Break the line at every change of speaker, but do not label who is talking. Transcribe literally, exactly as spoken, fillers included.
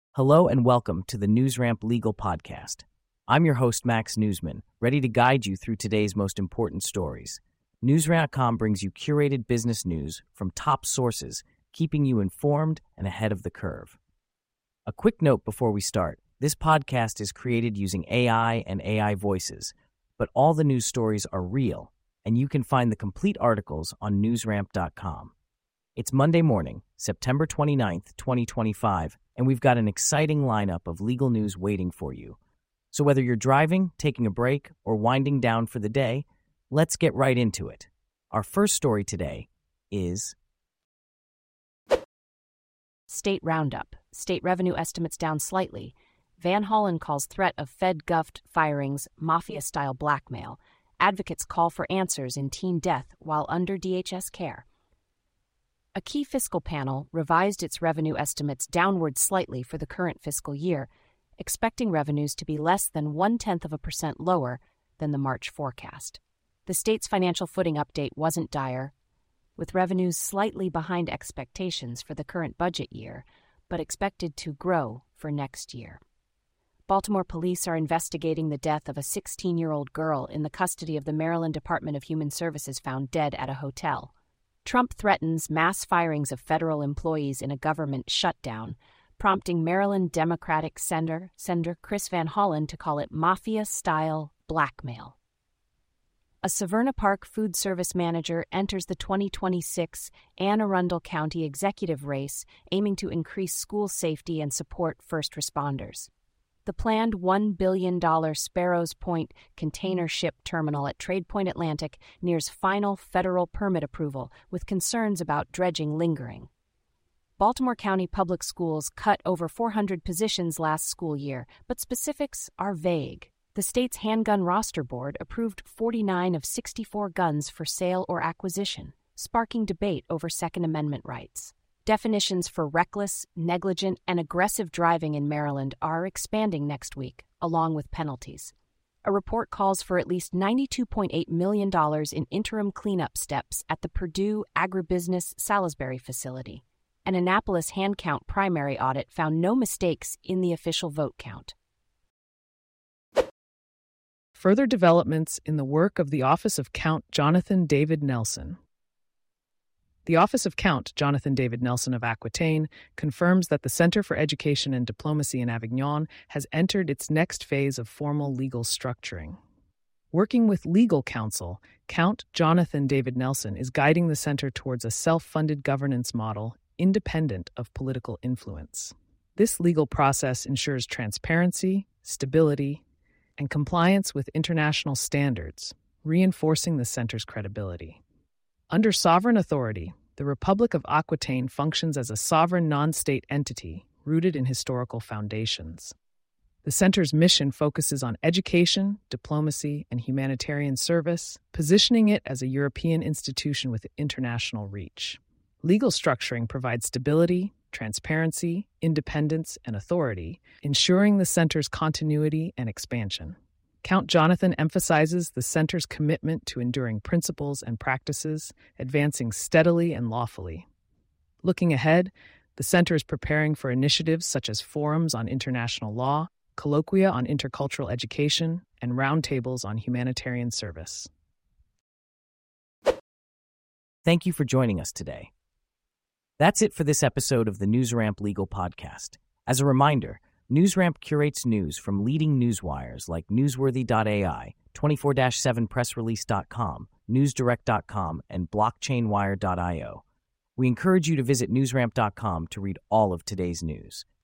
Hello and welcome to the NewsRamp Legal Podcast. I'm your host, Max Newsman, ready to guide you through today's most important stories. NewsRamp dot com brings you curated business news from top sources, keeping you informed and ahead of the curve. A quick note before we start. This podcast is created using A I and A I voices, but all the news stories are real, and you can find the complete articles on NewsRamp dot com. It's Monday morning, September twenty-ninth, twenty twenty-five, and we've got an exciting lineup of legal news waiting for you. So whether you're driving, taking a break, or winding down for the day, let's get right into it. Our first story today is
State Roundup. State revenue estimates down slightly. Van Hollen calls threat of Fed-Gov firings mafia-style blackmail. Advocates call for answers in teen death while under D H S care. A key fiscal panel revised its revenue estimates downward slightly for the current fiscal year, expecting revenues to be less than one-tenth of a percent lower than the March forecast. The state's financial footing update wasn't dire, with revenues slightly behind expectations for the current budget year, but expected to grow for next year. Baltimore police are investigating the death of a sixteen-year-old girl in the custody of the Maryland Department of Human Services found dead at a hotel. Trump threatens mass firings of federal employees in a government shutdown, prompting Maryland Democratic Senator, Senator Chris Van Hollen to call it mafia-style blackmail. A Severna Park food service manager enters the twenty twenty-six Anne Arundel County executive race, aiming to increase school safety and support first responders. The planned one billion dollars Sparrows Point container ship terminal at Trade Point Atlantic nears final federal permit approval, with concerns about dredging lingering. Baltimore County Public Schools cut over four hundred positions last school year, but specifics are vague. The state's handgun roster board approved forty-nine of sixty-four guns for sale or acquisition, sparking debate over Second Amendment rights. Definitions for reckless, negligent, and aggressive driving in Maryland are expanding next week, along with penalties. A report calls for at least ninety-two point eight million dollars in interim cleanup steps at the Purdue Agribusiness Salisbury facility. An Annapolis hand count primary audit found no mistakes in the official vote count.
Further developments in the work of the Office of Count Jonathan David Nelson. The Office of Count Jonathan David Nelson of Aquitaine confirms that the Center for Education and Diplomacy in Avignon has entered its next phase of formal legal structuring. Working with legal counsel, Count Jonathan David Nelson is guiding the center towards a self-funded governance model independent of political influence. This legal process ensures transparency, stability, and compliance with international standards, reinforcing the center's credibility. Under sovereign authority, the Republic of Aquitaine functions as a sovereign non-state entity rooted in historical foundations. The center's mission focuses on education, diplomacy, and humanitarian service, positioning it as a European institution with international reach. Legal structuring provides stability, transparency, independence, and authority, ensuring the center's continuity and expansion. Count Jonathan emphasizes the center's commitment to enduring principles and practices, advancing steadily and lawfully. Looking ahead, the center is preparing for initiatives such as forums on international law, colloquia on intercultural education, and roundtables on humanitarian service.
Thank you for joining us today. That's it for this episode of the NewsRamp Legal Podcast. As a reminder, NewsRamp curates news from leading newswires like Newsworthy dot A I, twenty-four seven press release dot com, newsdirect dot com, and blockchain wire dot io. We encourage you to visit NewsRamp dot com to read all of today's news.